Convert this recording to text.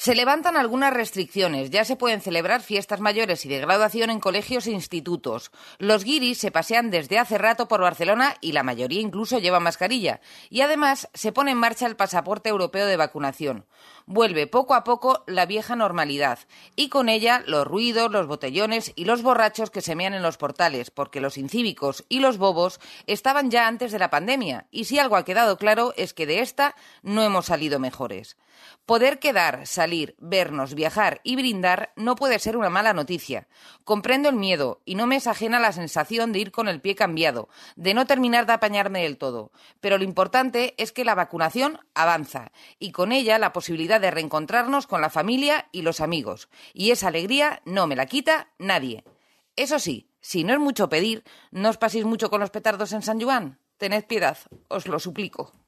Se levantan algunas restricciones. Ya se pueden celebrar fiestas mayores y de graduación en colegios e institutos. Los guiris se pasean desde hace rato por Barcelona y la mayoría incluso lleva mascarilla. Y además se pone en marcha el pasaporte europeo de vacunación. Vuelve poco a poco la vieja normalidad. Y con ella los ruidos, los botellones y los borrachos que se mean en los portales, porque los incívicos y los bobos estaban ya antes de la pandemia. Y si algo ha quedado claro es que de esta no hemos salido mejores. Poder quedar, salir, vernos, viajar y brindar no puede ser una mala noticia. Comprendo el miedo y no me es ajena la sensación de ir con el pie cambiado, de no terminar de apañarme del todo. Pero lo importante es que la vacunación avanza y con ella la posibilidad de reencontrarnos con la familia y los amigos. Y esa alegría no me la quita nadie. Eso sí, si no es mucho pedir, no os paséis mucho con los petardos en San Joan. Tened piedad, os lo suplico.